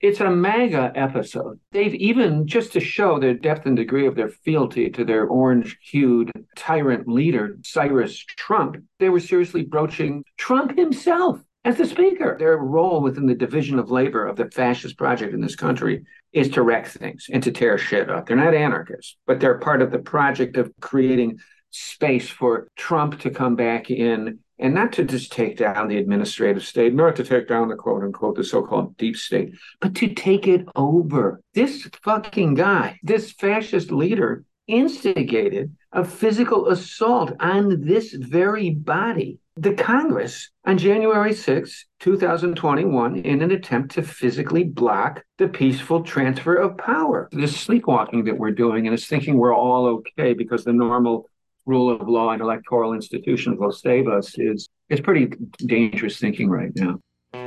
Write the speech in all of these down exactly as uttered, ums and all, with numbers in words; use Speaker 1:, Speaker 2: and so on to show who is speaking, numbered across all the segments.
Speaker 1: It's a MAGA episode. They've even, just to show the depth and degree of their fealty to their orange-hued tyrant leader, Cyrus Trump, they were seriously broaching Trump himself as the speaker. Their role within the division of labor of the fascist project in this country is to wreck things and to tear shit up. They're not anarchists, but they're part of the project of creating space for Trump to come back in and not to just take down the administrative state, nor to take down the quote unquote, the so-called deep state, but to take it over. This fucking guy, this fascist leader, instigated a physical assault on this very body. The Congress on January sixth, twenty twenty-one, in an attempt to physically block the peaceful transfer of power. This sleepwalking that we're doing, and it's thinking we're all okay because the normal rule of law and electoral institutions will save us, is, is pretty dangerous thinking right now.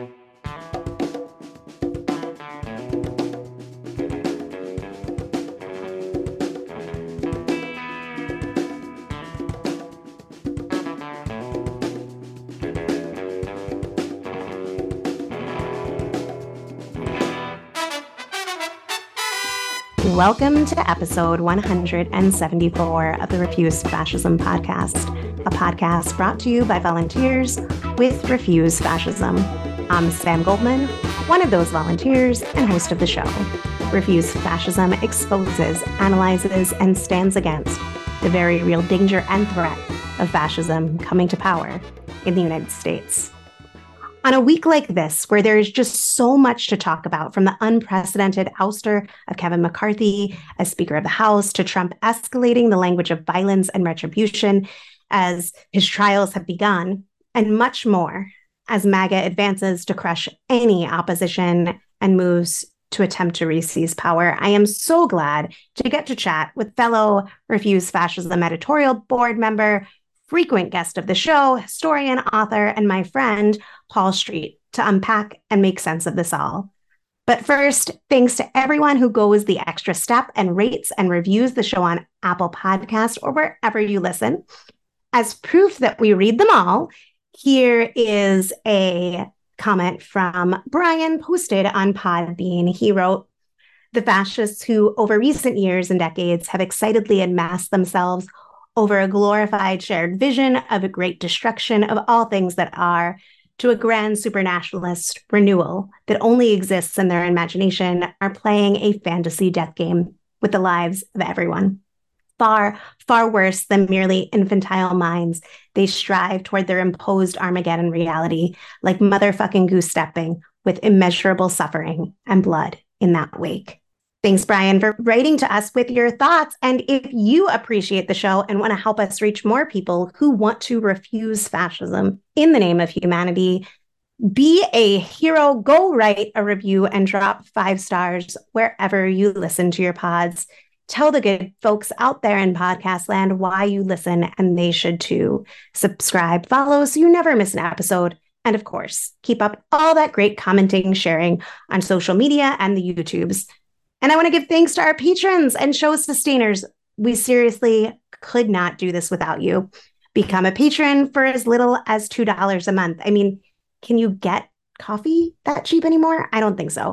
Speaker 2: Welcome to episode one hundred seventy-four of the Refuse Fascism podcast, a podcast brought to you by volunteers with Refuse Fascism. I'm Sam Goldman, one of those volunteers and host of the show. Refuse Fascism exposes, analyzes, and stands against the very real danger and threat of fascism coming to power in the United States. On a week like this, where there is just so much to talk about, from the unprecedented ouster of Kevin McCarthy as Speaker of the House to Trump escalating the language of violence and retribution as his trials have begun, and much more as MAGA advances to crush any opposition and moves to attempt to re-seize power, I am so glad to get to chat with fellow Refuse Fascism editorial board member, frequent guest of the show, historian, author, and my friend, Paul Street, to unpack and make sense of this all. But first, thanks to everyone who goes the extra step and rates and reviews the show on Apple Podcasts or wherever you listen. As proof that we read them all, here is a comment from Brian, posted on Podbean. He wrote, "The fascists who, over recent years and decades, have excitedly amassed themselves over a glorified shared vision of a great destruction of all things that are, to a grand supernaturalist renewal that only exists in their imagination, are playing a fantasy death game with the lives of everyone. Far, far worse than merely infantile minds, they strive toward their imposed Armageddon reality, like motherfucking goose-stepping with immeasurable suffering and blood in that wake." Thanks, Brian, for writing to us with your thoughts. And if you appreciate the show and want to help us reach more people who want to refuse fascism in the name of humanity, be a hero, go write a review and drop five stars wherever you listen to your pods. Tell the good folks out there in podcast land why you listen, and they should too. Subscribe, follow, so you never miss an episode. And of course, keep up all that great commenting, sharing on social media and the YouTubes. And I want to give thanks to our patrons and show sustainers. We seriously could not do this without you. Become a patron for as little as two dollars a month. I mean, can you get coffee that cheap anymore? I don't think so.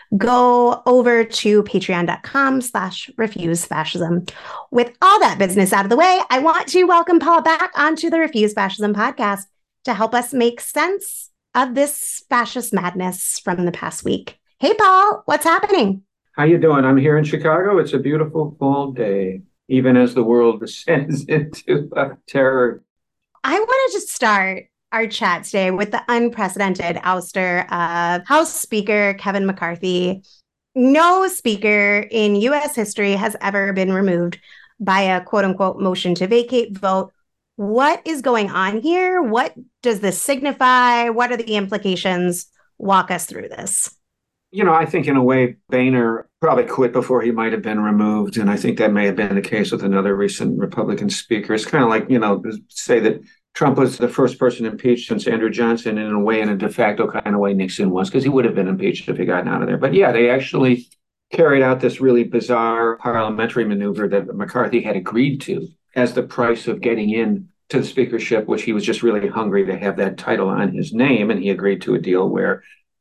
Speaker 2: Go over to patreon.com slash refuse fascism. With all that business out of the way, I want to welcome Paul back onto the Refuse Fascism podcast to help us make sense of this fascist madness from the past week. Hey, Paul, what's happening?
Speaker 1: How you doing? I'm here in Chicago. It's a beautiful fall day, even as the world descends into uh, terror.
Speaker 2: I want to just start our chat today with the unprecedented ouster of House Speaker Kevin McCarthy. No speaker in U S history has ever been removed by a quote-unquote motion to vacate vote. What is going on here? What does this signify? What are the implications? Walk us through this.
Speaker 1: You know, I think in a way, Boehner probably quit before he might have been removed. And I think that may have been the case with another recent Republican speaker. It's kind of like, you know, say that Trump was the first person impeached since Andrew Johnson, and in a way, in a de facto kind of way, Nixon was, because he would have been impeached if he gotten out of there. But yeah, they actually carried out this really bizarre parliamentary maneuver that McCarthy had agreed to as the price of getting in to the speakership, which he was just really hungry to have that title on his name. And he agreed to a deal where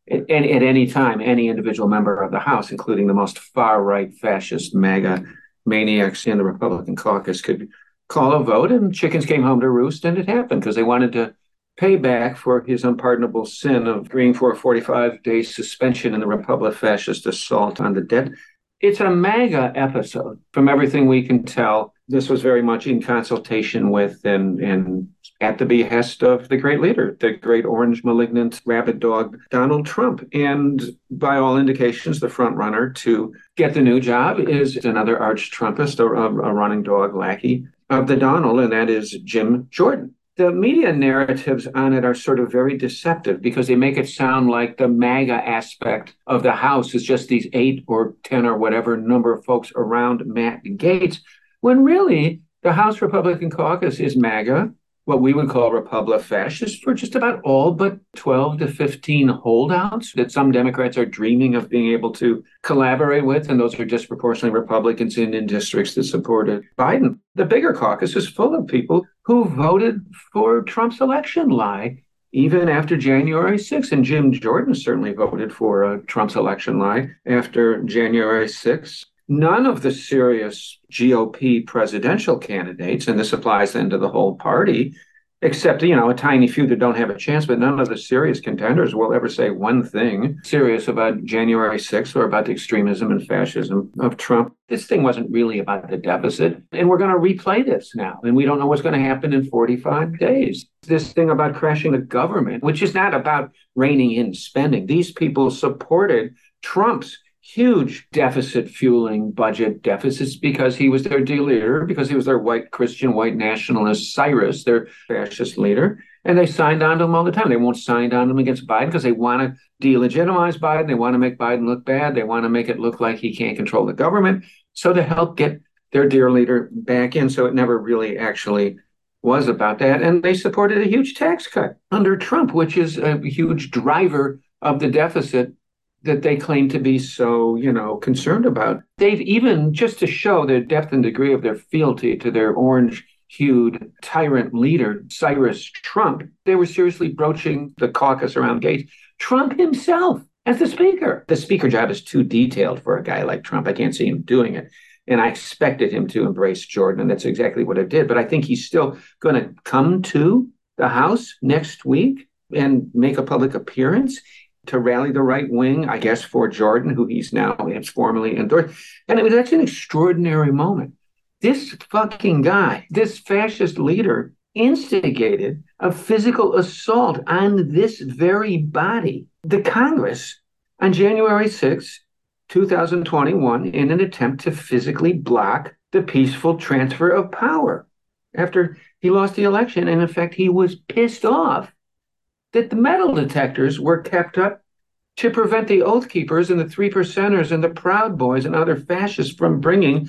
Speaker 1: And at any time, any individual member of the House, including the most far-right fascist MAGA maniacs in the Republican caucus, could call a vote, and chickens came home to roost, and it happened because they wanted to pay back for his unpardonable sin of agreeing for a forty-five day suspension in the Republic fascist assault on the dead. It's a MAGA episode. From everything we can tell, this was very much in consultation with and, and at the behest of the great leader, the great orange malignant rabid dog, Donald Trump. And by all indications, the front runner to get the new job is another arch Trumpist, a, a running dog lackey of the Donald, and that is Jim Jordan. The media narratives on it are sort of very deceptive because they make it sound like the MAGA aspect of the House is just these eight or ten or whatever number of folks around Matt Gaetz, when really the House Republican caucus is MAGA, what we would call Republic fascist, for just about all but twelve to fifteen holdouts that some Democrats are dreaming of being able to collaborate with, and those are disproportionately Republicans in, in districts that supported Biden. The bigger caucus is full of people who voted for Trump's election lie, even after January sixth. And Jim Jordan certainly voted for uh, Trump's election lie after January sixth. None of the serious G O P presidential candidates, and this applies then to the whole party, except, you know, a tiny few that don't have a chance, but none of the serious contenders will ever say one thing serious about January sixth or about the extremism and fascism of Trump. This thing wasn't really about the deficit, and we're going to replay this now, and we don't know what's going to happen in forty-five days. This thing about crashing the government, which is not about reining in spending. These people supported Trump's huge deficit fueling budget deficits because he was their dear leader, because he was their white Christian, white nationalist Cyrus, their fascist leader. And they signed on to him all the time. They won't sign on to him against Biden because they want to delegitimize Biden. They want to make Biden look bad. They want to make it look like he can't control the government. So to help get their dear leader back in. So it never really actually was about that. And they supported a huge tax cut under Trump, which is a huge driver of the deficit that they claim to be so, you know, concerned about. They've even, just to show the depth and degree of their fealty to their orange-hued tyrant leader, Cyrus Trump, they were seriously broaching the caucus around Gaetz. Trump himself as the speaker. The speaker job is too detailed for a guy like Trump. I can't see him doing it. And I expected him to embrace Jordan, and that's exactly what it did. But I think he's still going to come to the House next week and make a public appearance to rally the right wing, I guess, for Jordan, who he's now has formally endorsed. And it was actually an extraordinary moment. This fucking guy, this fascist leader, instigated a physical assault on this very body, the Congress, on January sixth, twenty twenty-one, in an attempt to physically block the peaceful transfer of power after he lost the election. And in fact, he was pissed off that the metal detectors were kept up to prevent the Oath Keepers and the Three Percenters and the Proud Boys and other fascists from bringing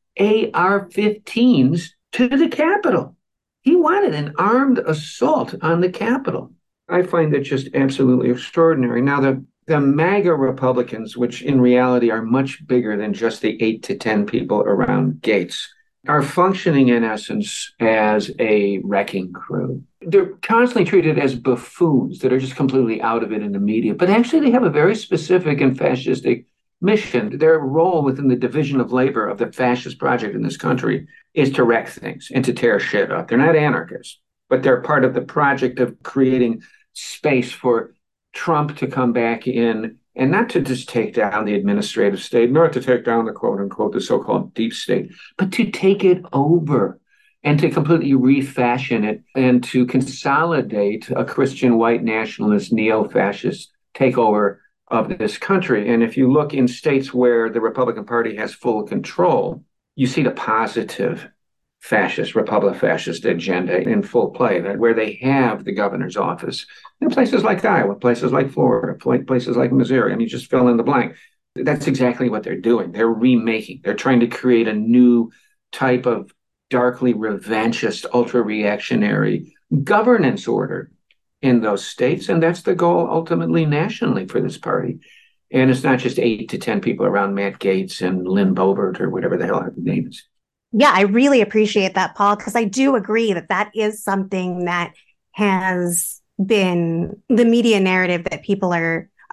Speaker 1: A R fifteens to the Capitol. He wanted an armed assault on the Capitol. I find that just absolutely extraordinary. Now, the, the MAGA Republicans, which in reality are much bigger than just the eight to ten people around Gaetz, are functioning in essence as a wrecking crew. They're constantly treated as buffoons that are just completely out of it in the media, but actually they have a very specific and fascistic mission. Their role within the division of labor of the fascist project in this country is to wreck things and to tear shit up. They're not anarchists, but they're part of the project of creating space for Trump to come back in, and not to just take down the administrative state, nor to take down the quote unquote, the so-called deep state, but to take it over and to completely refashion it and to consolidate a Christian white nationalist neo-fascist takeover of this country. And if you look in states where the Republican Party has full control, you see the positive fascist, Republic fascist agenda in full play, that where they have the governor's office. In places like Iowa, places like Florida, places like Missouri, and you just fill in the blank. That's exactly what they're doing. They're remaking. They're trying to create a new type of darkly revanchist, ultra-reactionary governance order in those states. And that's the goal ultimately nationally for this party. And it's not just eight to ten people around Matt Gaetz and Lynn Boebert or whatever the hell her name is.
Speaker 2: Yeah, I really appreciate that, Paul, because I do agree that that is something that has been the media narrative that people are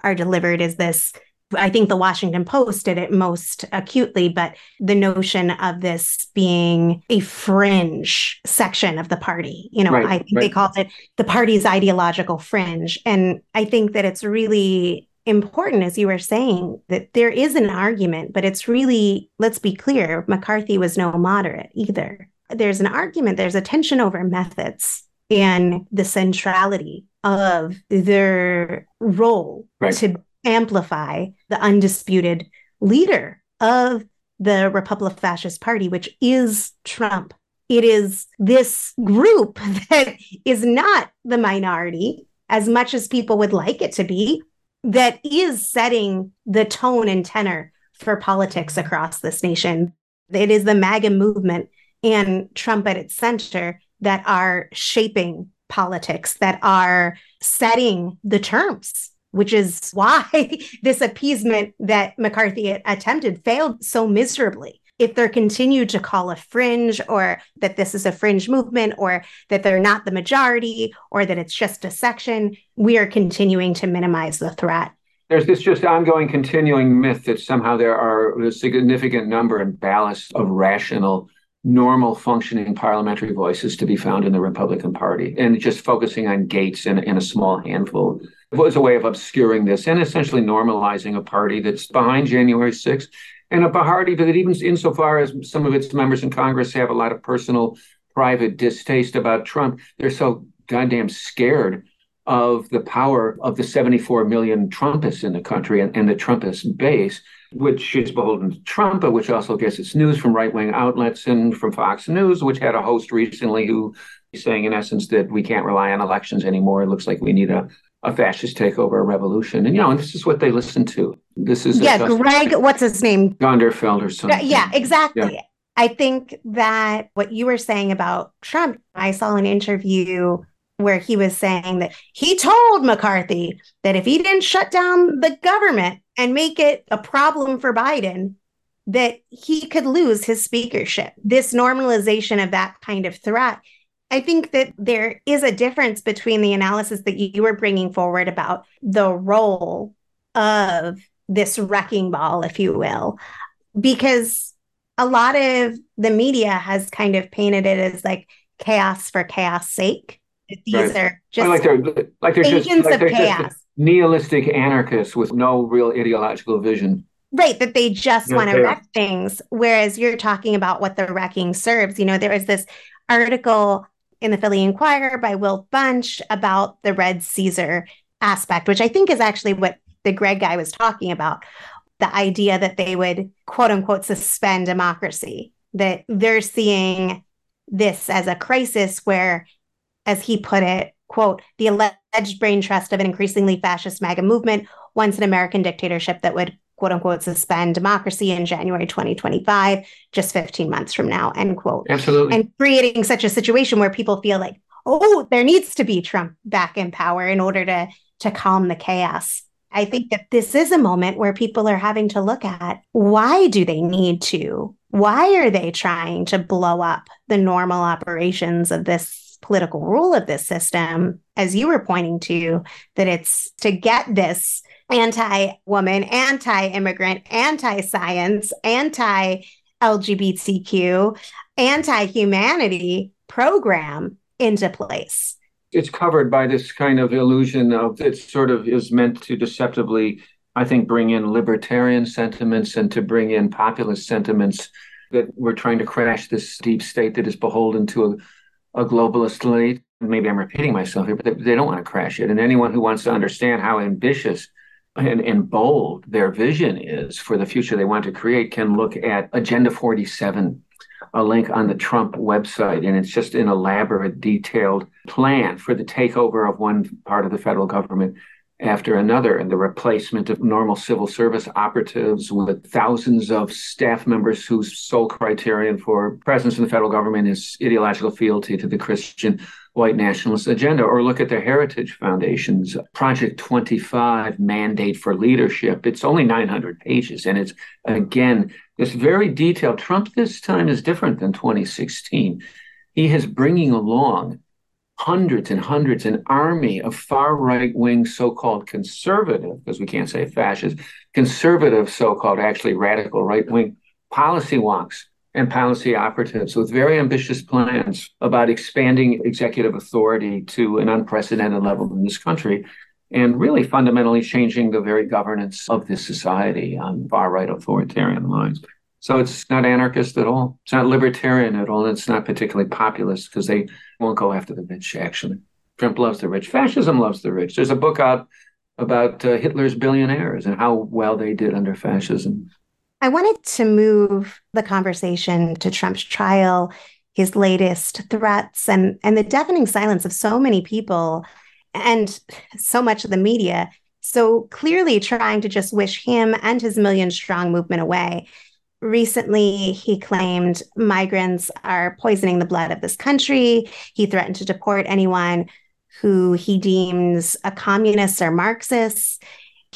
Speaker 2: are delivered is this. I think the Washington Post did it most acutely, but the notion of this being a fringe section of the party, you know,
Speaker 1: right,
Speaker 2: I think
Speaker 1: right.
Speaker 2: they called it the party's ideological fringe. And I think that it's really important, as you were saying, that there is an argument, but it's really, let's be clear, McCarthy was no moderate either. There's an argument, there's a tension over methods and the centrality of their role
Speaker 1: right.
Speaker 2: to amplify the undisputed leader of the Republican Fascist Party, which is Trump. It is this group that is not the minority, as much as people would like it to be, that is setting the tone and tenor for politics across this nation. It is the MAGA movement and Trump at its center that are shaping politics, that are setting the terms, which is why this appeasement that McCarthy attempted failed so miserably. If they're continued to call a fringe, or that this is a fringe movement, or that they're not the majority, or that it's just a section, we are continuing to minimize the threat.
Speaker 1: There's this just ongoing, continuing myth that somehow there are a significant number and ballast of rational, normal functioning parliamentary voices to be found in the Republican Party, and just focusing on Gaetz and, and a small handful. It was a way of obscuring this and essentially normalizing a party that's behind January sixth, and a party that even insofar as some of its members in Congress have a lot of personal, private distaste about Trump, they're so goddamn scared of the power of the seventy-four million Trumpists in the country and, and the Trumpist base, which is beholden to Trump, but which also gets its news from right-wing outlets and from Fox News, which had a host recently who is saying, in essence, that we can't rely on elections anymore. It looks like we need a a fascist takeover, a revolution. And, you know, and this is what they listen to. This is
Speaker 2: yeah, Greg, what's his name?
Speaker 1: Gonderfeld or something.
Speaker 2: Yeah, exactly.
Speaker 1: Yeah.
Speaker 2: I think that what you were saying about Trump, I saw an interview where he was saying that he told McCarthy that if he didn't shut down the government and make it a problem for Biden, that he could lose his speakership. This normalization of that kind of threat. I think that there is a difference between the analysis that you were bringing forward about the role of this wrecking ball, if you will, because a lot of the media has kind of painted it as like chaos for chaos sake. These right. are just
Speaker 1: like they're like they're
Speaker 2: agents
Speaker 1: just, like
Speaker 2: of
Speaker 1: they're
Speaker 2: chaos.
Speaker 1: Just nihilistic anarchists with no real ideological vision.
Speaker 2: Right, that they just
Speaker 1: Yeah,
Speaker 2: want to
Speaker 1: yeah.
Speaker 2: wreck things, whereas you're talking about what the wrecking serves. You know, there was this article in the Philly Inquirer by Will Bunch about the Red Caesar aspect, which I think is actually what the Greg guy was talking about. The idea that they would, quote unquote, suspend democracy, that they're seeing this as a crisis where, as he put it, quote, the alleged brain trust of an increasingly fascist MAGA movement wants an American dictatorship that would, quote unquote, suspend democracy in January twenty twenty-five, just fifteen months from now, end quote.
Speaker 1: Absolutely.
Speaker 2: And creating such a situation where people feel like, oh, there needs to be Trump back in power in order to, to calm the chaos. I think that this is a moment where people are having to look at, why do they need to? Why are they trying to blow up the normal operations of this political rule of this system? As you were pointing to, that it's to get this anti-woman, anti-immigrant, anti-science, anti-L G B T Q, anti-humanity program into place.
Speaker 1: It's covered by this kind of illusion of it sort of is meant to deceptively, I think, bring in libertarian sentiments and to bring in populist sentiments, that we're trying to crash this deep state that is beholden to a, a globalist elite. Maybe I'm repeating myself here, but they, they don't want to crash it. And anyone who wants to understand how ambitious and, and bold their vision is for the future they want to create can look at Agenda forty-seven, a link on the Trump website. And it's just an elaborate, detailed plan for the takeover of one part of the federal government after another, and the replacement of normal civil service operatives with thousands of staff members whose sole criterion for presence in the federal government is ideological fealty to the Christian white nationalist agenda. Or look at the Heritage Foundation's Project twenty-five mandate for leadership. It's only nine hundred pages. And it's, again, this very detailed. Trump this time is different than twenty sixteen. He is bringing along hundreds and hundreds, an army of far right-wing so-called conservative, because we can't say fascist, conservative so-called actually radical right-wing policy wonks and policy operatives with very ambitious plans about expanding executive authority to an unprecedented level in this country and really fundamentally changing the very governance of this society on far-right authoritarian lines. So it's not anarchist at all. It's not libertarian at all. And it's not particularly populist because they won't go after the rich, actually. Trump loves the rich. Fascism loves the rich. There's a book out about uh, Hitler's billionaires and how well they did under fascism.
Speaker 2: I wanted to move the conversation to Trump's trial, his latest threats, and, and the deafening silence of so many people and so much of the media, so clearly trying to just wish him and his million-strong movement away. Recently, he claimed migrants are poisoning the blood of this country. He threatened to deport anyone who he deems a communist or Marxist.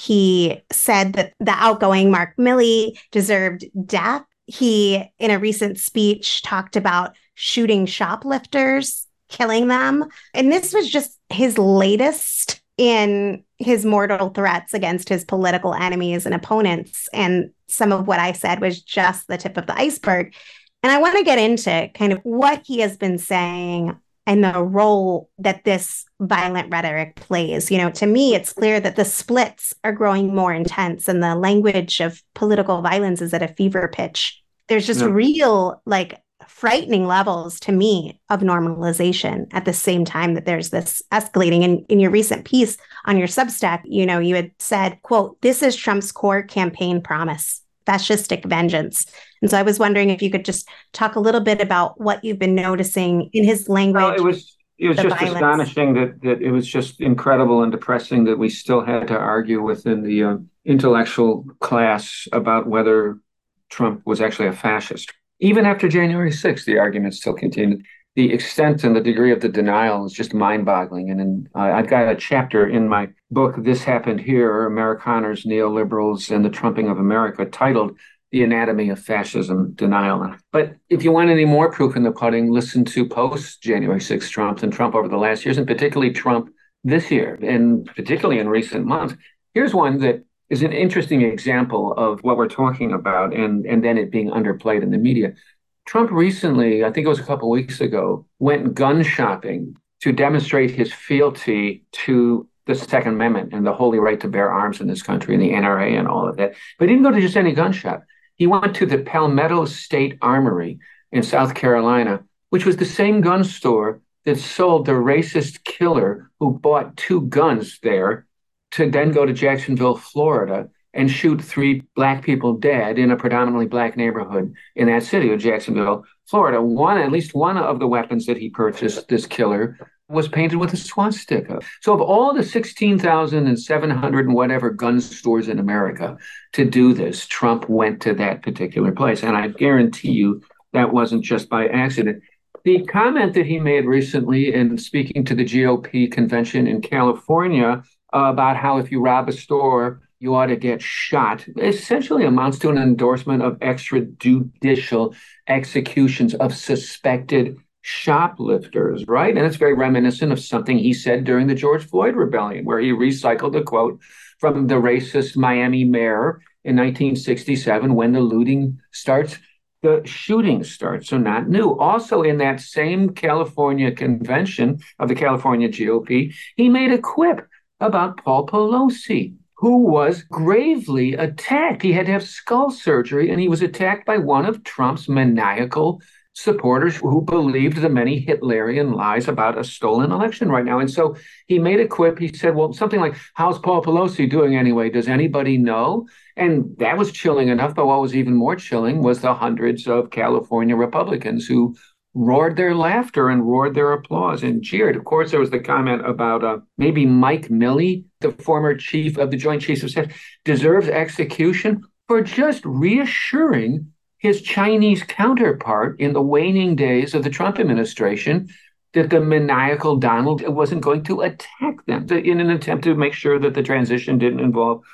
Speaker 2: He said that the outgoing Mark Milley deserved death. He, in a recent speech, talked about shooting shoplifters, killing them. And this was just his latest in his mortal threats against his political enemies and opponents. And some of what I said was just the tip of the iceberg. And I want to get into kind of what he has been saying and the role that this violent rhetoric plays. You know, to me, it's clear that the splits are growing more intense and the language of political violence is at a fever pitch. There's just yeah. real, like, frightening levels to me of normalization at the same time that there's this escalating. And in your recent piece on your Substack, you know, you had said, quote, "This is Trump's core campaign promise, fascistic vengeance." And so I was wondering if you could just talk a little bit about what you've been noticing in his language.
Speaker 1: Well, it was it was just
Speaker 2: violence.
Speaker 1: astonishing that that it was just incredible and depressing that we still had to argue within the uh, intellectual class about whether Trump was actually a fascist. Even after January sixth, the argument still continued. The extent and the degree of the denial is just mind-boggling. And in, uh, I've got a chapter in my book, This Happened Here, Amerikaners, Neoliberals, and the Trumping of America, titled The Anatomy of Fascism Denial. But if you want any more proof in the pudding, listen to post-January sixth Trump and Trump over the last years, and particularly Trump this year, and particularly in recent months. Here's one that is an interesting example of what we're talking about and, and then it being underplayed in the media. Trump recently, I think it was a couple of weeks ago, went gun shopping to demonstrate his fealty to the Second Amendment and the holy right to bear arms in this country and the N R A and all of that. But he didn't go to just any gun shop. He went to the Palmetto State Armory in South Carolina, which was the same gun store that sold the racist killer who bought two guns there to then go to Jacksonville, Florida, and shoot three black people dead in a predominantly black neighborhood in that city of Jacksonville, Florida. One, at least one of the weapons that he purchased, this killer, was painted with a swastika. So of all the sixteen thousand seven hundred and whatever gun stores in America to do this, Trump went to that particular place. And I guarantee you that wasn't just by accident. The comment that he made recently in speaking to the G O P convention in California uh, about how if you rob a store, you ought to get shot, essentially amounts to an endorsement of extrajudicial executions of suspected shoplifters, right? And it's very reminiscent of something he said during the George Floyd rebellion, where he recycled a quote from the racist Miami mayor in nineteen sixty-seven, when the looting starts, the shooting starts. So not new. Also in that same California convention of the California G O P, he made a quip about Paul Pelosi, who was gravely attacked. He had to have skull surgery, and he was attacked by one of Trump's maniacal supporters who believed the many Hitlerian lies about a stolen election right now. And so he made a quip. He said, well, something like, how's Paul Pelosi doing anyway? Does anybody know? And that was chilling enough. But what was even more chilling was the hundreds of California Republicans who roared their laughter and roared their applause and jeered. Of course, there was the comment about uh, maybe Mike Milley, the former chief of the Joint Chiefs of Staff, deserves execution for just reassuring his Chinese counterpart in the waning days of the Trump administration that the maniacal Donald wasn't going to attack them in an attempt to make sure that the transition didn't involve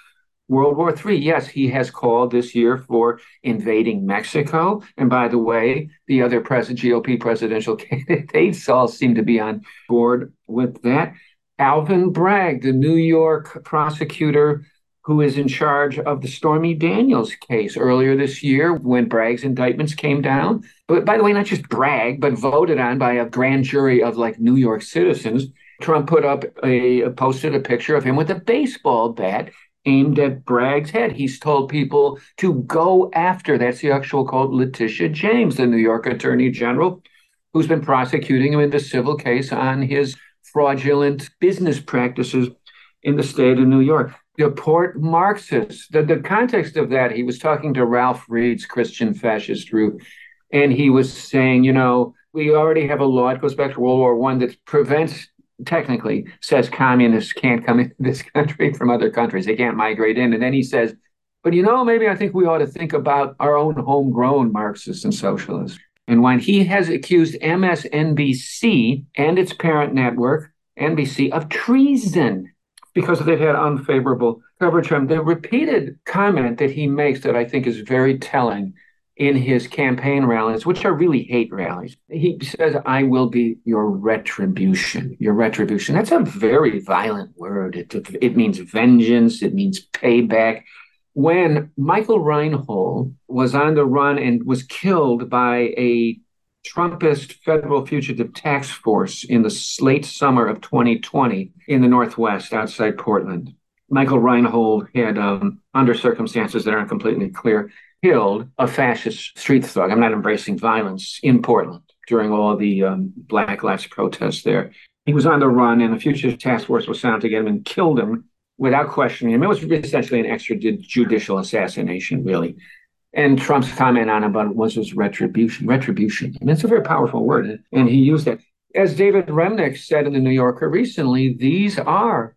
Speaker 1: World War Three. Yes, he has called this year for invading Mexico. And by the way, the other president, G O P presidential candidates all seem to be on board with that. Alvin Bragg, the New York prosecutor who is in charge of the Stormy Daniels case earlier this year when Bragg's indictments came down. But by the way, not just Bragg, but voted on by a grand jury of like New York citizens. Trump put up a, posted a picture of him with a baseball bat aimed at Bragg's head. He's told people to go after, that's the actual quote, Letitia James, the New York Attorney General, who's been prosecuting him in the civil case on his fraudulent business practices in the state of New York. Deport Marxists. The, the context of that, he was talking to Ralph Reed's Christian Fascist Group, and he was saying, you know, we already have a law, it goes back to World War One, that prevents, technically, says communists can't come into this country from other countries. They can't migrate in. And then he says, but you know, maybe I think we ought to think about our own homegrown Marxists and socialists. And when he has accused M S N B C and its parent network, N B C, of treason, because they've had unfavorable coverage from him. The repeated comment that he makes that I think is very telling in his campaign rallies, which are really hate rallies, he says, I will be your retribution, your retribution. That's a very violent word. It, it means vengeance. It means payback. When Michael Reinhold was on the run and was killed by a Trumpist federal fugitive task force in the late summer of twenty twenty in the Northwest outside Portland. Michael Reinhold had, um, under circumstances that aren't completely clear, killed a fascist street thug. I'm not embracing violence in Portland during all the um, Black Lives protests there. He was on the run, and a fugitive task force was sent to get him and killed him without questioning him. It was essentially an extrajudicial assassination, really. And Trump's comment on about it was his retribution. Retribution. I mean, it's a very powerful word, and he used it. As David Remnick said in The New Yorker recently, these are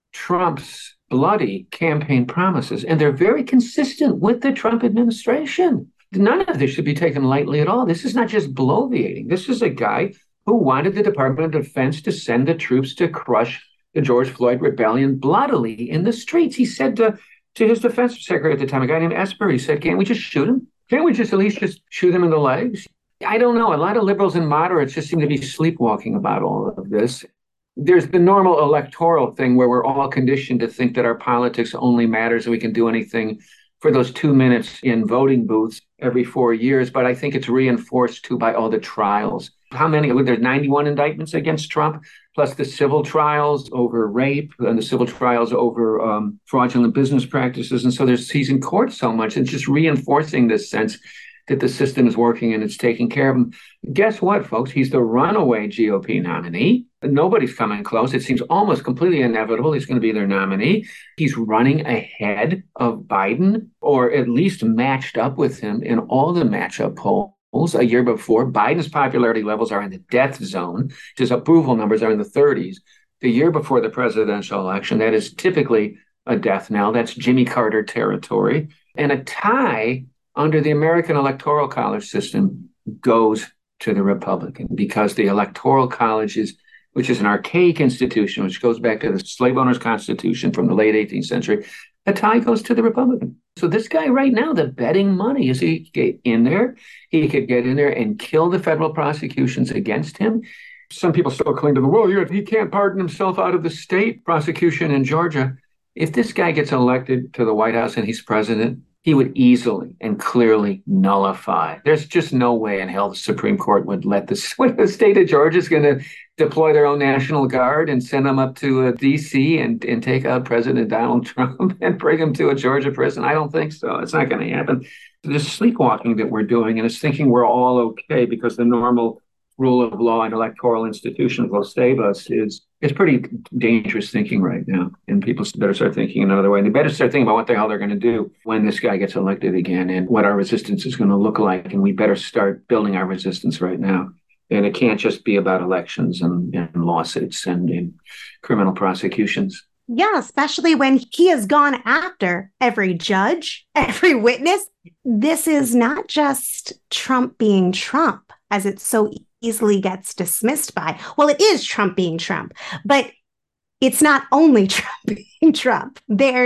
Speaker 1: Trump's bloody campaign promises, and they're very consistent with the Trump administration. None of this should be taken lightly at all. This is not just bloviating. This is a guy who wanted the Department of Defense to send the troops to crush the George Floyd rebellion bloodily in the streets. He said to To his defense secretary at the time, a guy named Esper, he said, can't we just shoot him? Can't we just at least just shoot him in the legs? I don't know. A lot of liberals and moderates just seem to be sleepwalking about all of this. There's the normal electoral thing where we're all conditioned to think that our politics only matters and we can do anything for those two minutes in voting booths every four years. But I think it's reinforced too by all the trials. How many? There's ninety-one indictments against Trump, plus the civil trials over rape and the civil trials over um, fraudulent business practices. And so there's he's in court so much. It's just reinforcing this sense that the system is working and it's taking care of him. Guess what, folks? He's the runaway G O P nominee. Nobody's coming close. It seems almost completely inevitable he's going to be their nominee. He's running ahead of Biden, or at least matched up with him in all the matchup polls. A year before, Biden's popularity levels are in the death zone. His approval numbers are in the thirties. The year before the presidential election, that is typically a death knell. That's Jimmy Carter territory. And a tie under the American Electoral College system goes to the Republican, because the Electoral College is, which is an archaic institution, which goes back to the slave owners' constitution from the late eighteenth century. A tie goes to the Republican. So this guy right now, the betting money is he could get in there. He could get in there and kill the federal prosecutions against him. Some people still cling to the, well, he can't pardon himself out of the state prosecution in Georgia. If this guy gets elected to the White House and he's president, he would easily and clearly nullify. There's just no way in hell the Supreme Court would let this. What, the state of Georgia is going to deploy their own National Guard and send them up to uh, D C and, and take out President Donald Trump and bring him to a Georgia prison? I don't think so. It's not going to happen. This sleepwalking that we're doing, and it's thinking we're all okay because the normal rule of law and electoral institutions will save us, is it's pretty dangerous thinking right now. And people better start thinking another way. And they better start thinking about what the hell they're going to do when this guy gets elected again and what our resistance is going to look like. And we better start building our resistance right now. And it can't just be about elections and, and lawsuits and, and criminal prosecutions.
Speaker 2: Yeah, especially when he has gone after every judge, every witness. This is not just Trump being Trump, as it so easily gets dismissed by. Well, it is Trump being Trump, but it's not only Trump being Trump. There's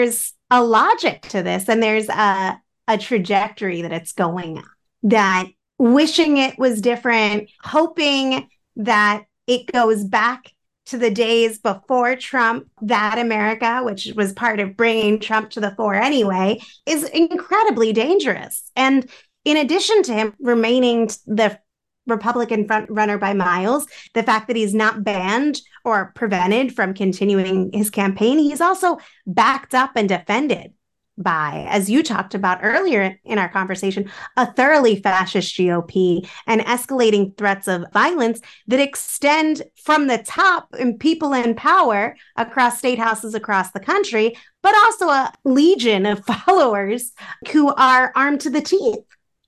Speaker 2: a logic to this, and there's a, a trajectory that it's going on, that wishing it was different, hoping that it goes back to the days before Trump, that America, which was part of bringing Trump to the fore anyway, is incredibly dangerous. And in addition to him remaining the Republican front runner by miles, the fact that he's not banned or prevented from continuing his campaign, he's also backed up and defended by, as you talked about earlier in our conversation, a thoroughly fascist G O P and escalating threats of violence that extend from the top and people in power across state houses across the country, but also a legion of followers who are armed to the teeth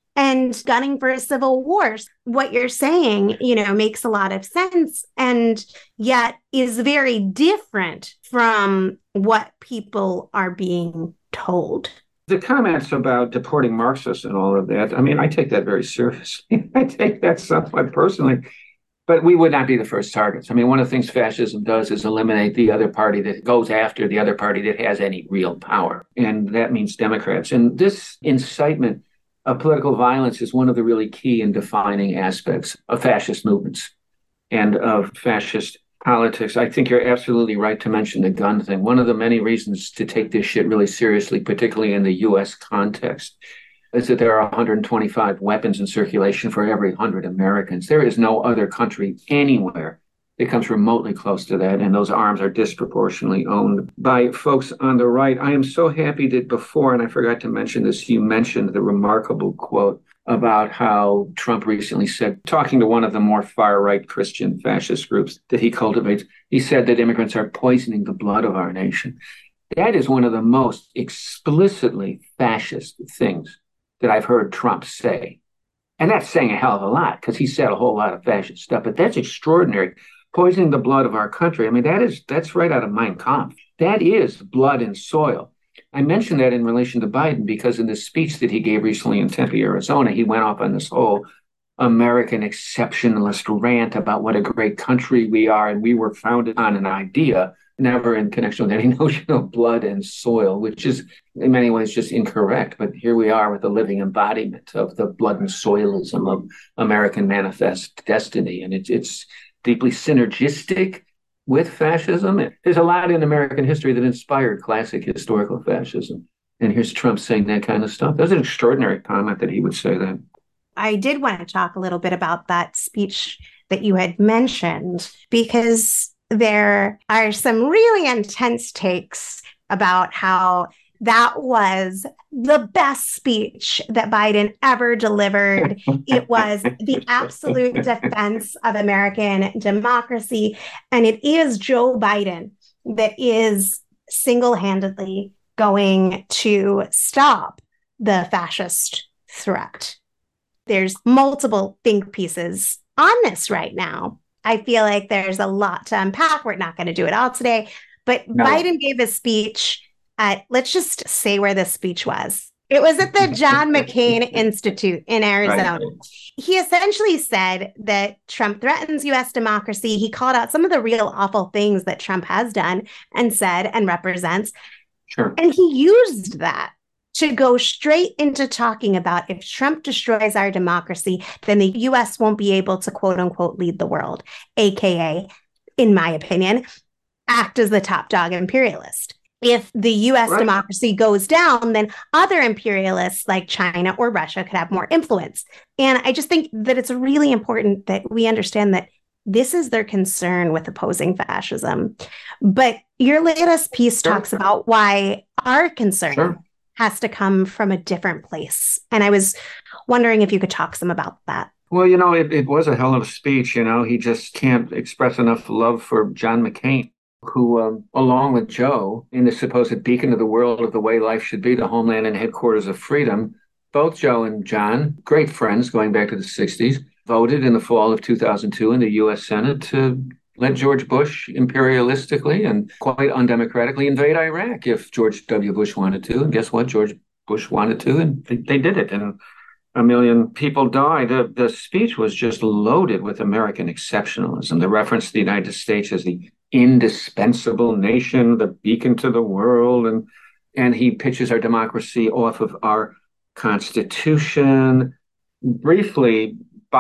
Speaker 2: and gunning for a civil war. What you're saying, you know, makes a lot of sense, and yet is very different from what people are being told.
Speaker 1: The comments about deporting Marxists and all of that, I mean, I take that very seriously. I take that somewhat personally, but we would not be the first targets. I mean, one of the things fascism does is eliminate the other party that goes after the other party that has any real power, and that means Democrats. And this incitement of political violence is one of the really key and defining aspects of fascist movements and of fascist politics. I think you're absolutely right to mention the gun thing. One of the many reasons to take this shit really seriously, particularly in the U S context, is that there are one hundred twenty-five weapons in circulation for every one hundred Americans. There is no other country anywhere that comes remotely close to that, and those arms are disproportionately owned by folks on the right. I am so happy that before, and I forgot to mention this, you mentioned the remarkable quote about how Trump recently said, talking to one of the more far-right Christian fascist groups that he cultivates, he said that immigrants are poisoning the blood of our nation. That is one of the most explicitly fascist things that I've heard Trump say. And that's saying a hell of a lot, because he said a whole lot of fascist stuff, but that's extraordinary. Poisoning the blood of our country. I mean, that is, that's right out of Mein Kampf. That is blood and soil. I mentioned that in relation to Biden because in the speech that he gave recently in Tempe, Arizona, he went off on this whole American exceptionalist rant about what a great country we are, and we were founded on an idea, never in connection with any notion of blood and soil, which is in many ways just incorrect. But here we are with a living embodiment of the blood and soilism of American manifest destiny, and it's it's deeply synergistic with fascism. There's a lot in American history that inspired classic historical fascism. And here's Trump saying that kind of stuff. That's an extraordinary comment that he would say that.
Speaker 2: I did want to talk a little bit about that speech that you had mentioned, because there are some really intense takes about how that was the best speech that Biden ever delivered. It was the absolute defense of American democracy. And it is Joe Biden that is single-handedly going to stop the fascist threat. There's multiple think pieces on this right now. I feel like there's a lot to unpack. We're not going to do it all today. But no. Biden gave a speech at, let's just say where this speech was. It was at the John McCain Institute in Arizona. Right. He essentially said that Trump threatens U S democracy. He called out some of the real awful things that Trump has done and said and represents.
Speaker 1: Sure.
Speaker 2: And he used that to go straight into talking about if Trump destroys our democracy, then the U S won't be able to, quote unquote, lead the world, A K A, in my opinion, act as the top dog imperialist. If the U S right. democracy goes down, then other imperialists like China or Russia could have more influence. And I just think that it's really important that we understand that this is their concern with opposing fascism. But your latest piece sure. talks about why our concern sure. has to come from a different place. And I was wondering if you could talk some about that.
Speaker 1: Well, you know, it, it was a hell of a speech. You know, he just can't express enough love for John McCain, who, um, along with Joe, in the supposed beacon of the world of the way life should be, the homeland and headquarters of freedom, both Joe and John, great friends going back to the sixties, voted in the fall of two thousand two in the U S Senate to let George Bush imperialistically and quite undemocratically invade Iraq if George W. Bush wanted to. And guess what? George Bush wanted to, and they, they did it. And a million people died. The, the speech was just loaded with American exceptionalism. The reference to the United States as the indispensable nation, the beacon to the world, and And he pitches our democracy off of our Constitution. Briefly,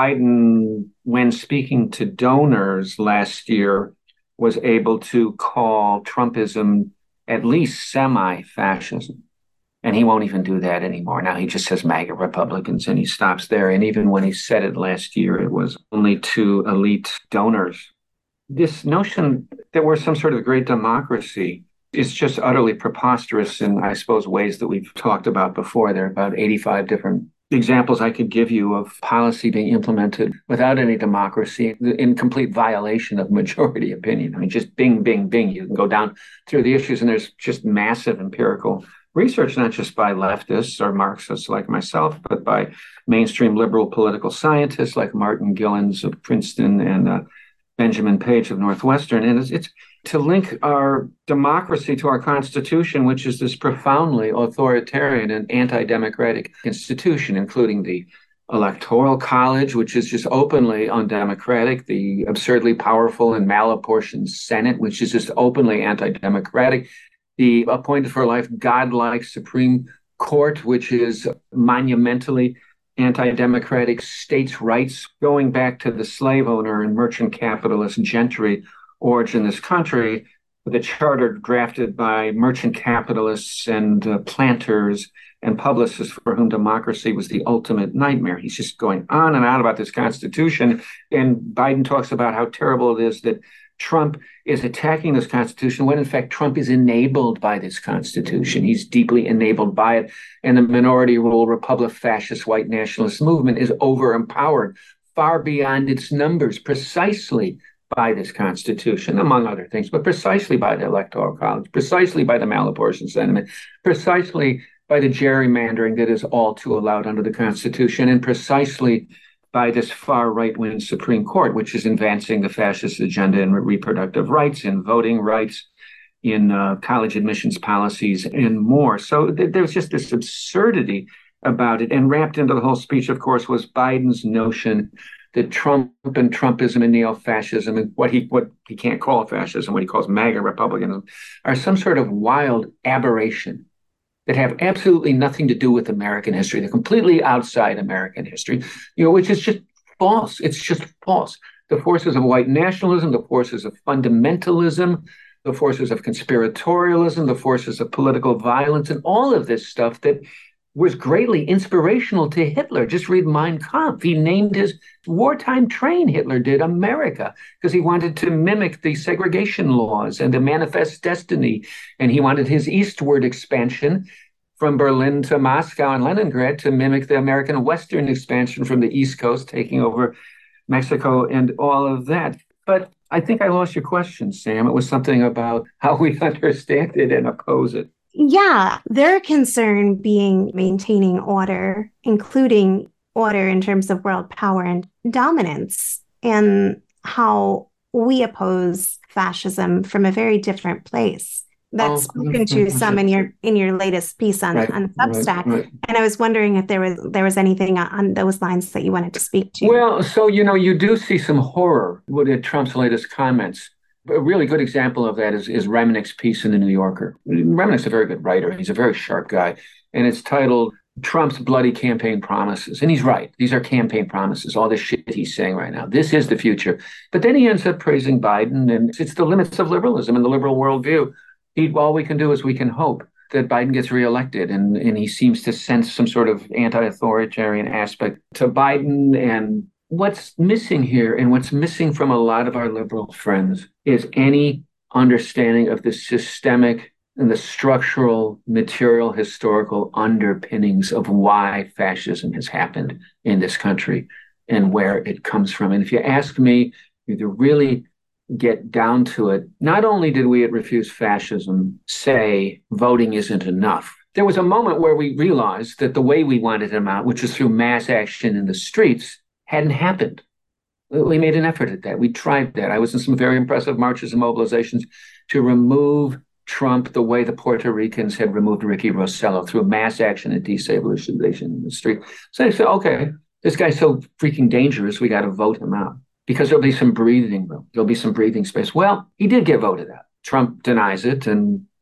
Speaker 1: Biden, when speaking to donors last year, was able to call Trumpism at least semi-fascism. And he won't even do that anymore. Now he just says MAGA Republicans and he stops there. And even when he said it last year, it was only to elite donors. This notion that we're some sort of great democracy is just utterly preposterous in, I suppose, ways that we've talked about before. There are about eighty-five different examples I could give you of policy being implemented without any democracy in complete violation of majority opinion. I mean, just bing, bing, bing. You can go down through the issues and there's just massive empirical research, not just by leftists or Marxists like myself, but by mainstream liberal political scientists like Martin Gilens of Princeton and uh, Benjamin Page of Northwestern. And it's, it's to link our democracy to our Constitution, which is this profoundly authoritarian and anti-democratic institution, including the Electoral College, which is just openly undemocratic, the absurdly powerful and malapportioned Senate, which is just openly anti-democratic, the appointed for life godlike Supreme Court, which is monumentally anti-democratic, states' rights, going back to the slave owner and merchant capitalist gentry origin in this country, the charter drafted by merchant capitalists and uh, planters and publicists for whom democracy was the ultimate nightmare. He's just going on and on about this Constitution. And Biden talks about how terrible it is that Trump is attacking this Constitution when, in fact, Trump is enabled by this Constitution. He's deeply enabled by it. And the minority rule, Republic, fascist, white nationalist movement is over-empowered far beyond its numbers precisely by this Constitution, among other things, but precisely by the Electoral College, precisely by the malapportioned sentiment, precisely by the gerrymandering that is all too allowed under the Constitution, and precisely by this far right-wing Supreme Court, which is advancing the fascist agenda in reproductive rights, in voting rights, in uh, college admissions policies, and more. So th- there's just this absurdity about it. And wrapped into the whole speech, of course, was Biden's notion that Trump and Trumpism and neo-fascism and what he what he can't call fascism, what he calls MAGA Republicanism, are some sort of wild aberration that have absolutely nothing to do with American history. They're completely outside American history, you know, which is just false. It's just false. The forces of white nationalism, the forces of fundamentalism, the forces of conspiratorialism, the forces of political violence, and all of this stuff that was greatly inspirational to Hitler. Just read Mein Kampf. He named his wartime train, Hitler did, America, because he wanted to mimic the segregation laws and the manifest destiny. And he wanted his eastward expansion from Berlin to Moscow and Leningrad to mimic the American Western expansion from the East Coast, taking over Mexico and all of that. But I think I lost your question, Sam. It was something about how we understand it and oppose it.
Speaker 2: Yeah, their concern being maintaining order, including order in terms of world power and dominance, and how we oppose fascism from a very different place. That's oh, spoken to mm-hmm. some in your in your latest piece on, right, on Substack. Right, right. And I was wondering if there was there was anything on those lines that you wanted to speak to.
Speaker 1: Well, so, you know, you do see some horror with Trump's latest comments. A really good example of that is, is Remnick's piece in The New Yorker. Remnick's a very good writer. He's a very sharp guy. And it's titled Trump's Bloody Campaign Promises. And he's right. These are campaign promises, all this shit he's saying right now. This is the future. But then he ends up praising Biden, and it's the limits of liberalism and the liberal worldview. He, all we can do is we can hope that Biden gets reelected. And, and he seems to sense some sort of anti-authoritarian aspect to Biden. And what's missing here, and what's missing from a lot of our liberal friends, is any understanding of the systemic and the structural, material, historical underpinnings of why fascism has happened in this country and where it comes from. And if you ask me, to really get down to it, not only did we at Refuse Fascism say voting isn't enough, there was a moment where we realized that the way we wanted them out, which was through mass action in the streets, hadn't happened. We made an effort at that. We tried that. I was in some very impressive marches and mobilizations to remove Trump the way the Puerto Ricans had removed Ricky Rossello, through mass action and destabilization in the street. So I said, okay, this guy's so freaking dangerous, we got to vote him out because there'll be some breathing room. There'll be some breathing space. Well, he did get voted out. Trump denies it, and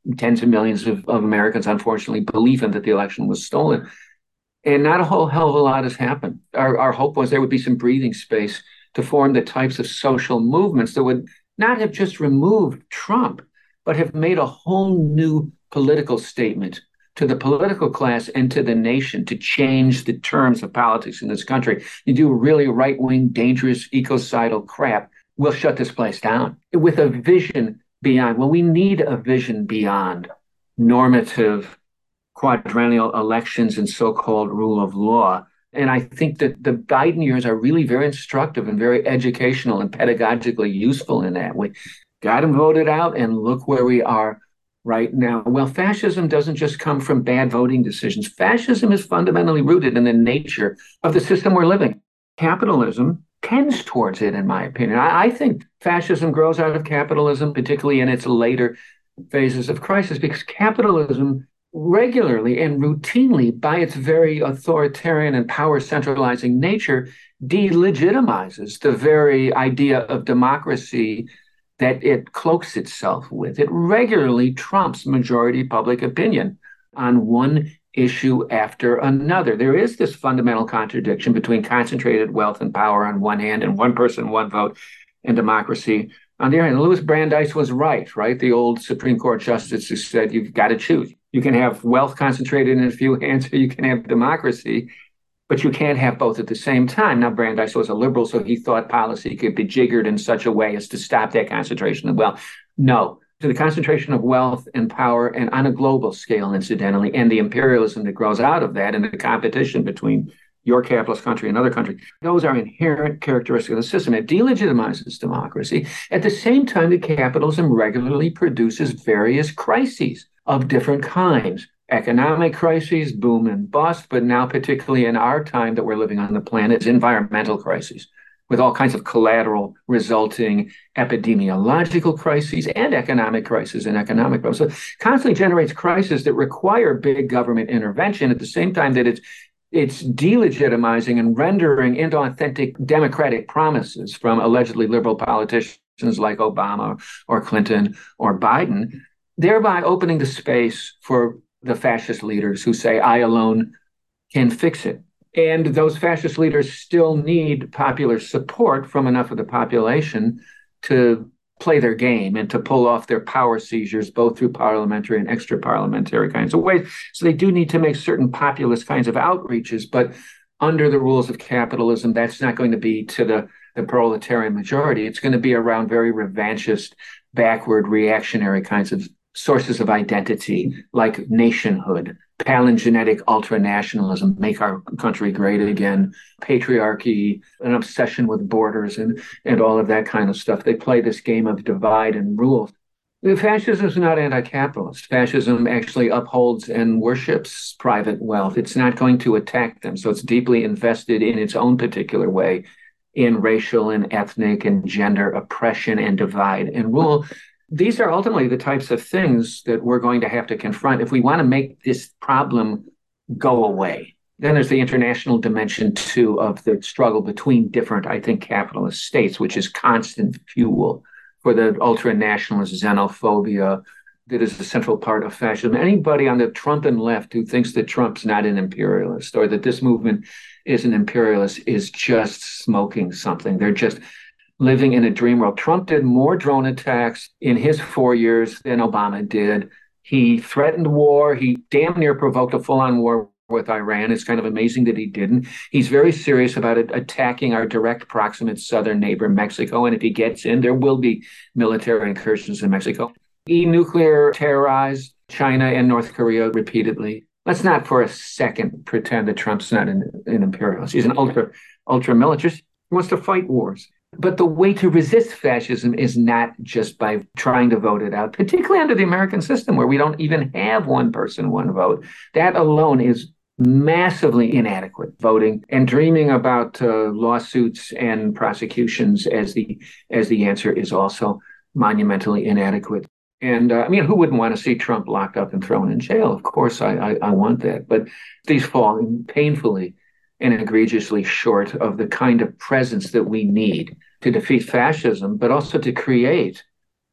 Speaker 1: tens of millions of, of Americans, unfortunately, believing that the election was stolen. And not a whole hell of a lot has happened. Our, our hope was there would be some breathing space to form the types of social movements that would not have just removed Trump, but have made a whole new political statement to the political class and to the nation to change the terms of politics in this country. You do really right-wing, dangerous, ecocidal crap, we'll shut this place down with a vision beyond. Well, we need a vision beyond normative quadrennial elections and so-called rule of law. And I think that the Biden years are really very instructive and very educational and pedagogically useful in that. We got him voted out, and look where we are right now. Well, fascism doesn't just come from bad voting decisions. Fascism is fundamentally rooted in the nature of the system we're living. Capitalism tends towards it, in my opinion. I, I think fascism grows out of capitalism, particularly in its later phases of crisis, because capitalism regularly and routinely, by its very authoritarian and power centralizing nature, delegitimizes the very idea of democracy that it cloaks itself with. It regularly trumps majority public opinion on one issue after another. There is this fundamental contradiction between concentrated wealth and power on one hand and one person, one vote and democracy on the other hand. Louis Brandeis was right, right? The old Supreme Court justice who said you've got to choose. You can have wealth concentrated in a few hands, or you can have democracy, but you can't have both at the same time. Now, Brandeis was a liberal, so he thought policy could be jiggered in such a way as to stop that concentration of wealth. No, to the concentration of wealth and power, and on a global scale, incidentally, and the imperialism that grows out of that, and the competition between your capitalist country and other country. Those are inherent characteristics of the system. It delegitimizes democracy. At the same time, the capitalism regularly produces various crises of different kinds. Economic crises, boom and bust, but now particularly in our time that we're living on the planet, environmental crises with all kinds of collateral resulting epidemiological crises and economic crises and economic growth. So it constantly generates crises that require big government intervention at the same time that it's It's delegitimizing and rendering inauthentic democratic promises from allegedly liberal politicians like Obama or Clinton or Biden, thereby opening the space for the fascist leaders who say, I alone can fix it. And those fascist leaders still need popular support from enough of the population to play their game and to pull off their power seizures, both through parliamentary and extra parliamentary kinds of ways. So they do need to make certain populist kinds of outreaches, but under the rules of capitalism, that's not going to be to the, the proletarian majority. It's going to be around very revanchist, backward, reactionary kinds of sources of identity, like nationhood, palingenetic ultranationalism, make our country great again, patriarchy, an obsession with borders, and, and all of that kind of stuff. They play this game of divide and rule. Fascism is not anti-capitalist. Fascism actually upholds and worships private wealth. It's not going to attack them. So it's deeply invested in its own particular way in racial and ethnic and gender oppression and divide and rule. These are ultimately the types of things that we're going to have to confront if we want to make this problem go away. Then there's the international dimension, too, of the struggle between different, I think, capitalist states, which is constant fuel for the ultra-nationalist xenophobia that is the central part of fascism. Anybody on the Trumpian left who thinks that Trump's not an imperialist or that this movement is an imperialist is just smoking something. They're just living in a dream world. Trump did more drone attacks in his four years than Obama did. He threatened war. He damn near provoked a full-on war with Iran. It's kind of amazing that he didn't. He's very serious about it, attacking our direct proximate southern neighbor, Mexico. And if he gets in, there will be military incursions in Mexico. He nuclear terrorized China and North Korea repeatedly. Let's not for a second pretend that Trump's not an, an imperialist. He's an ultra, ultra militarist. He wants to fight wars. But the way to resist fascism is not just by trying to vote it out, particularly under the American system where we don't even have one person, one vote. That alone is massively inadequate voting, and dreaming about uh, lawsuits and prosecutions as the as the answer is also monumentally inadequate. And uh, I mean, who wouldn't want to see Trump locked up and thrown in jail? Of course, I, I, I want that. But these fall painfully and egregiously short of the kind of presence that we need to defeat fascism, but also to create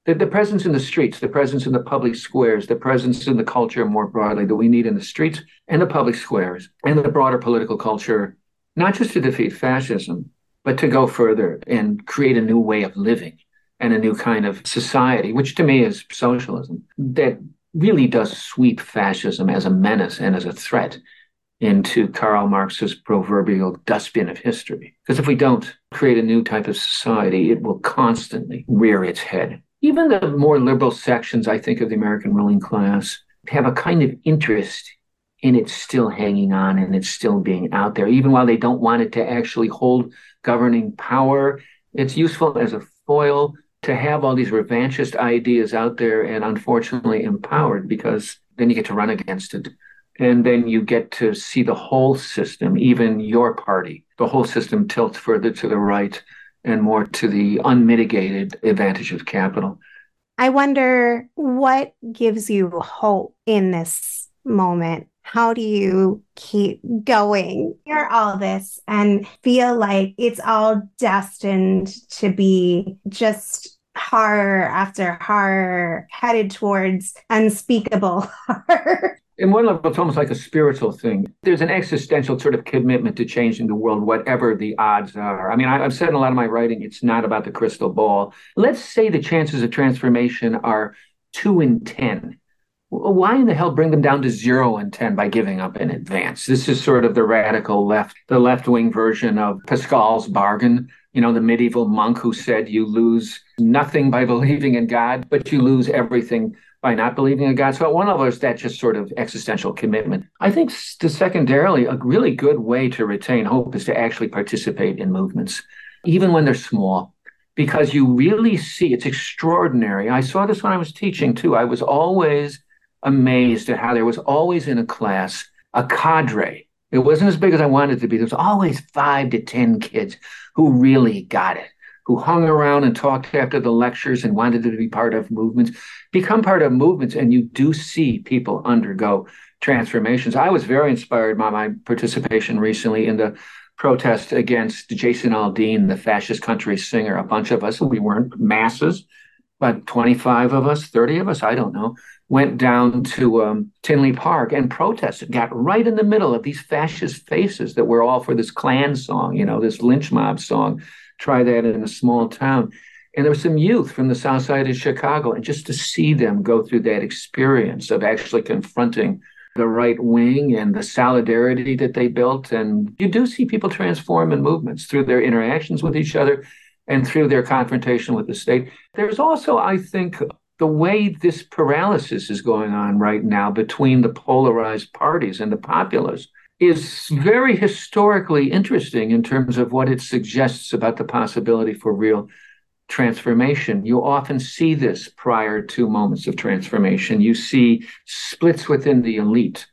Speaker 1: The, the presence in the streets, the presence in the public squares, the presence in the culture more broadly that we need in the streets and the public squares and the broader political culture, not just to defeat fascism, but to go further and create a new way of living and a new kind of society, which to me is socialism, that really does sweep fascism as a menace and as a threat into Karl Marx's proverbial dustbin of history. Because if we don't create a new type of society, it will constantly rear its head. Even the more liberal sections, I think, of the American ruling class have a kind of interest in it still hanging on and it's still being out there. Even while they don't want it to actually hold governing power, it's useful as a foil to have all these revanchist ideas out there and unfortunately empowered, because then you get to run against it. And then you get to see the whole system, even your party, the whole system tilts further to the right and more to the unmitigated advantage of capital.
Speaker 2: I wonder what gives you hope in this moment. How do you keep going? Hear all this and feel like it's all destined to be just horror after horror, headed towards unspeakable horror.
Speaker 1: In one level, it's almost like a spiritual thing. There's an existential sort of commitment to changing the world, whatever the odds are. I mean, I, I've said in a lot of my writing, it's not about the crystal ball. Let's say the chances of transformation are two in ten. Why in the hell bring them down to zero and ten by giving up in advance? This is sort of the radical left, the left-wing version of Pascal's bargain. You know, the medieval monk who said you lose nothing by believing in God, but you lose everything by not believing in God. So at one level, there's that just sort of existential commitment. I think to secondarily, a really good way to retain hope is to actually participate in movements, even when they're small, because you really see it's extraordinary. I saw this when I was teaching too. I was always amazed at how there was always in a class a cadre. It wasn't as big as I wanted it to be. There was always five to ten kids who really got it, who hung around and talked after the lectures and wanted to be part of movements. Become part of movements, and you do see people undergo transformations. I was very inspired by my participation recently in the protest against Jason Aldean, the fascist country singer. A bunch of us, we weren't masses, but twenty-five of us, thirty of us, I don't know, went down to um, Tinley Park and protested, got right in the middle of these fascist faces that were all for this Klan song, you know, this lynch mob song. Try that in a small town. And there was some youth from the south side of Chicago, and just to see them go through that experience of actually confronting the right wing and the solidarity that they built. And you do see people transform in movements through their interactions with each other and through their confrontation with the state. There's also, I think, the way this paralysis is going on right now between the polarized parties and the populace is very historically interesting in terms of what it suggests about the possibility for real transformation. You often see this prior to moments of transformation. You see splits within the elite.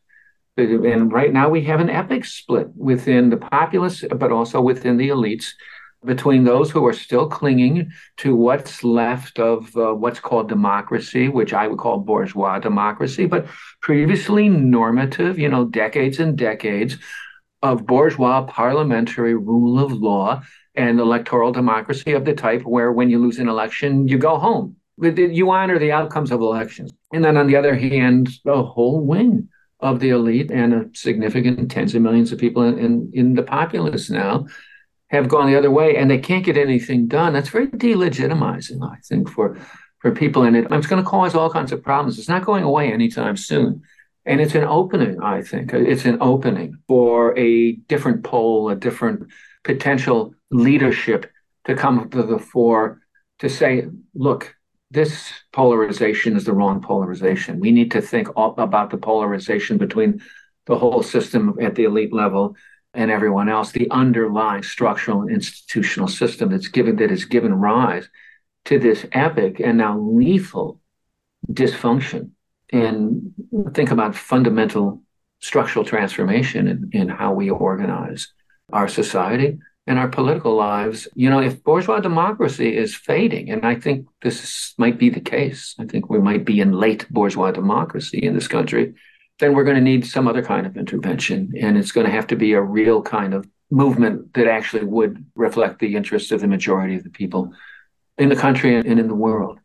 Speaker 1: And right now we have an epic split within the populace, but also within the elites, between those who are still clinging to what's left of uh, what's called democracy, which I would call bourgeois democracy, but previously normative, you know, decades and decades of bourgeois parliamentary rule of law and electoral democracy of the type where when you lose an election, you go home. You honor the outcomes of elections. And then on the other hand, a whole wing of the elite and a significant tens of millions of people in, in, in the populace now have gone the other way, and they can't get anything done. That's very delegitimizing, I think, for, for people in it. It's going to cause all kinds of problems. It's not going away anytime soon. And it's an opening, I think. It's an opening for a different pole, a different potential leadership to come to the fore to say, look, this polarization is the wrong polarization. We need to think all about the polarization between the whole system at the elite level and everyone else, the underlying structural and institutional system that's given that has given rise to this epic and now lethal dysfunction. And think about fundamental structural transformation in, in how we organize our society and our political lives. You know, if bourgeois democracy is fading, and I think this might be the case, I think we might be in late bourgeois democracy in this country, then we're going to need some other kind of intervention. And it's going to have to be a real kind of movement that actually would reflect the interests of the majority of the people in the country and in the world.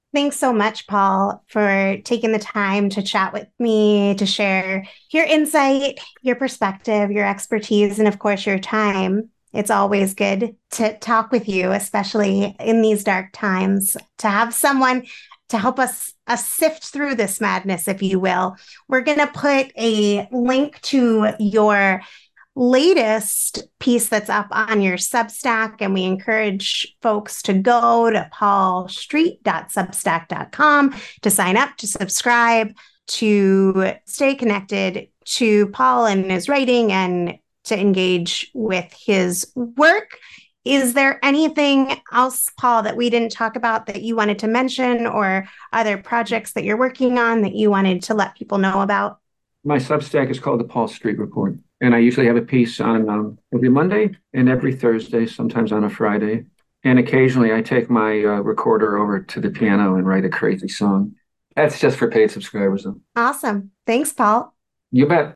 Speaker 2: Thanks so much, Paul, for taking the time to chat with me, to share your insight, your perspective, your expertise, and of course, your time. It's always good to talk with you, especially in these dark times, to have someone to help us, us sift through this madness, if you will. We're going to put a link to your latest piece that's up on your Substack, and we encourage folks to go to paul street dot substack dot com to sign up, to subscribe, to stay connected to Paul and his writing, and to engage with his work. Is there anything else, Paul, that we didn't talk about that you wanted to mention, or other projects that you're working on that you wanted to let people know about?
Speaker 1: My Substack is called the Paul Street Report. And I usually have a piece on um, every Monday and every Thursday, sometimes on a Friday. And occasionally I take my uh, recorder over to the piano and write a crazy song. That's just for paid subscribers, though.
Speaker 2: Awesome. Thanks, Paul.
Speaker 1: You bet.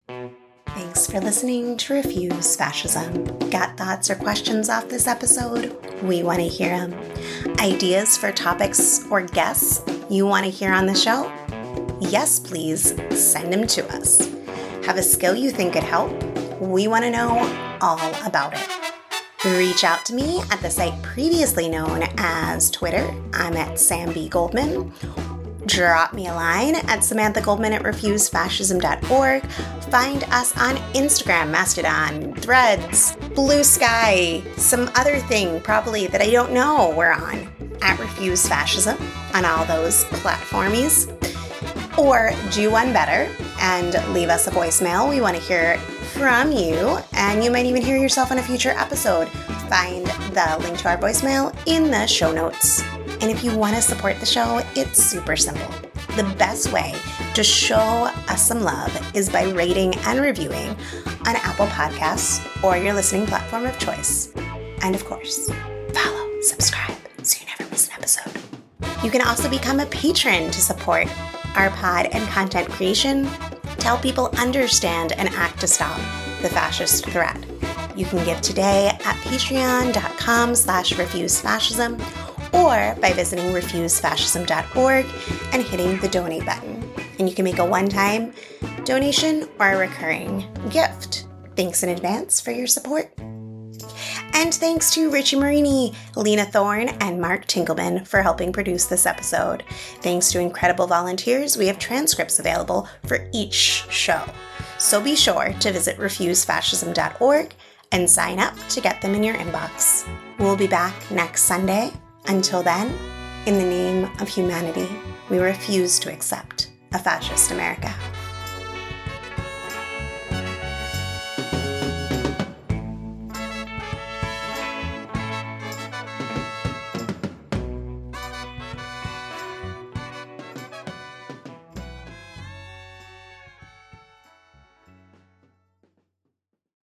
Speaker 2: Thanks for listening to Refuse Fascism. Got thoughts or questions off this episode? We want to hear them. Ideas for topics or guests you want to hear on the show? Yes, please send them to us. Have a skill you think could help? We want to know all about it. Reach out to me at the site previously known as Twitter. I'm at Sam B. Goldman. Drop me a line at Samantha Goldman at refuse fascism dot org. Find us on Instagram, Mastodon, Threads, Blue Sky, some other thing probably that I don't know we're on, at Refuse Fascism on all those platformies. Or do one better and leave us a voicemail. We want to hear from you, and you might even hear yourself on a future episode. Find the link to our voicemail in the show notes. And if you want to support the show, it's super simple. The best way to show us some love is by rating and reviewing on Apple Podcasts or your listening platform of choice. And of course, follow, subscribe, so you never miss an episode. You can also become a patron to support our pod and content creation, to help people understand and act to stop the fascist threat. You can give today at patreon.com slash refusefascism or by visiting refuse fascism dot org and hitting the donate button. And you can make a one-time donation or a recurring gift. Thanks in advance for your support. And thanks to Richie Marini, Lena Thorne, and Mark Tinkelman for helping produce this episode. Thanks to incredible volunteers, we have transcripts available for each show. So be sure to visit refuse fascism dot org and sign up to get them in your inbox. We'll be back next Sunday. Until then, in the name of humanity, we refuse to accept a fascist America.